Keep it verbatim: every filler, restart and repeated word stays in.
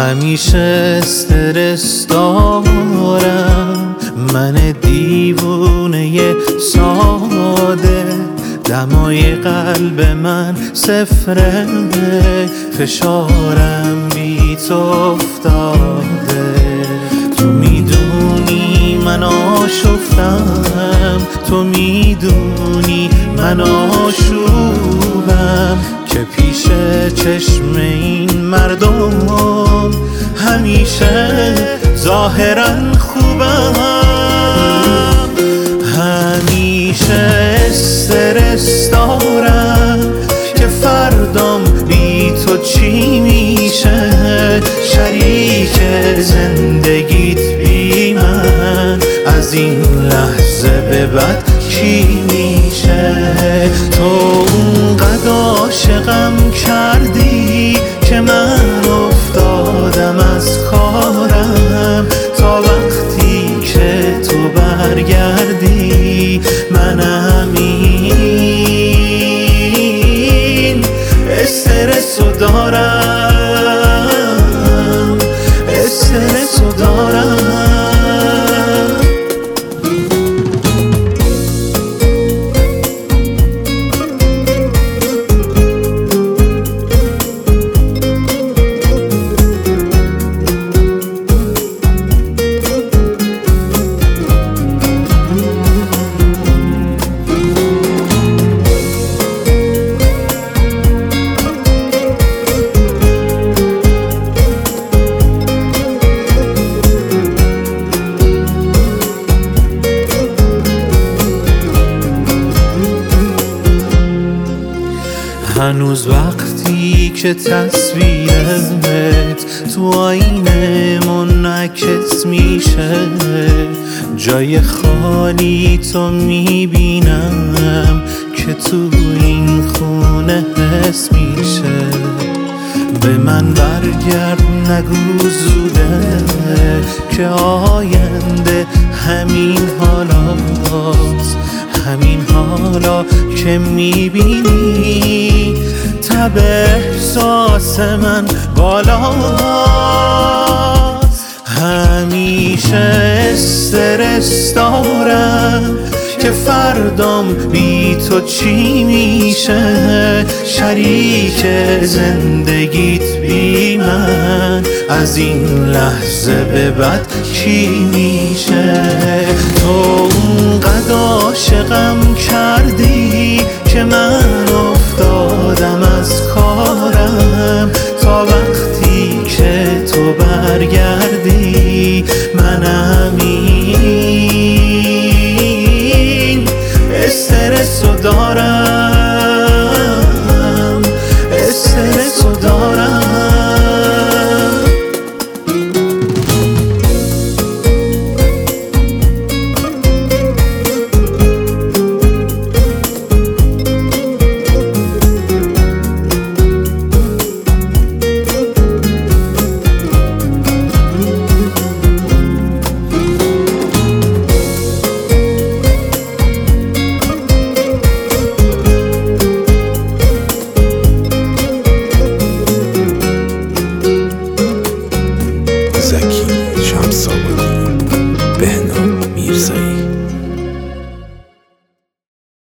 همیشه استرس دارم، من دیوونه ساده، دمای قلب من صفره، فشارم بی تو افتاده. تو میدونی من آشفتم، تو میدونی من آشوبم، که پیش چشم این مردم همیشه ظاهرا خوبم. همیشه استرس دارم که فردام بی تو چی میشه، شریک زندگیت بی من از این لحظه به بعد کی میشه؟ تو اونقدر عاشقم کردی که من افتادم از کارم، تا وقتی که تو برگردی منم این استرسو دارم، استرسو دارم. هنوز وقتی که تصویرت تو آینه منعکس میشه، جای خالی تو میبینم که تو این خونه حس میشه. به من برگرد نگو زوده که آینده همین حالاست، همین حالا که میبینی تب احساس من بالاست. همیشه استرس دارم که فردام بی تو چی میشه، شریک زندگیت بی من از این لحظه به بعد کی میشه؟ تو اونقدر عاشقم کردی که من افتادم از کارم، تا وقتی که تو برگردی منم این استرسو دارم.